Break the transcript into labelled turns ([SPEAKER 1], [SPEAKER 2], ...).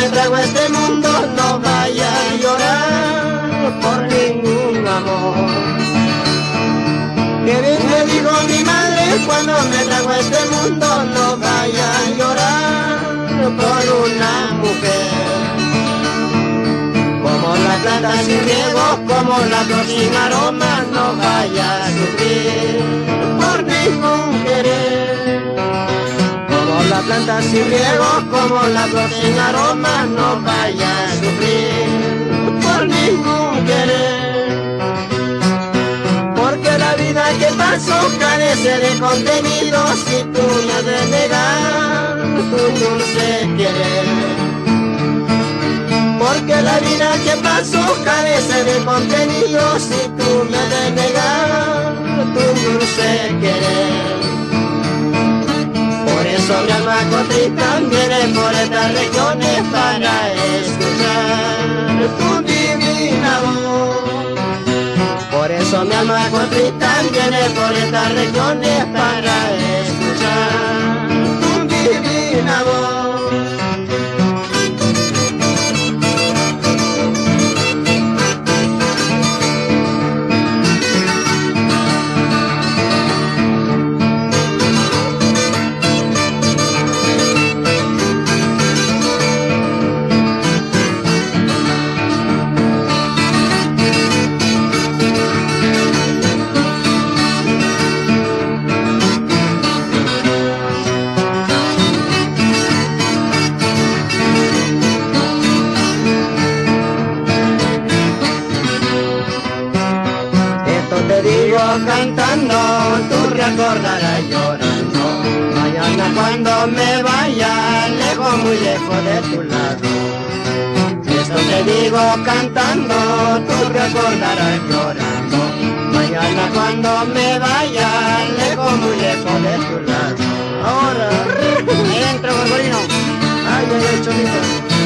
[SPEAKER 1] trajo a este mundo, no vaya a llorar por ningún amor. Que bien me dijo mi madre cuando me trajo a este mundo, no vaya a llorar por una mujer. Como la planta sin riego, como la flor sin aroma, no vaya a sufrir por ningún querer. Como la planta sin riego, como la flor sin aroma, no vaya a sufrir por ningún querer. Porque la vida que paso carece de contenido si tú me has de negar tu dulce querer. Porque la vida que paso carece de contenido si tú me has de negar tu dulce querer. Por eso mi alma contrita viene por estas regiones para escuchar tu divina voz. Por eso mi alma contrita viene por estas regiones para escuchar tu divina voz. Te digo cantando, tú recordarás llorando. Mañana cuando me vaya, lejos, muy lejos de tu lado. Esto te digo cantando, tú recordarás llorando. Mañana cuando me vaya, lejos, muy lejos de tu lado. Ahora, entra, Gorgorino. Ay, ay, ay, chorito.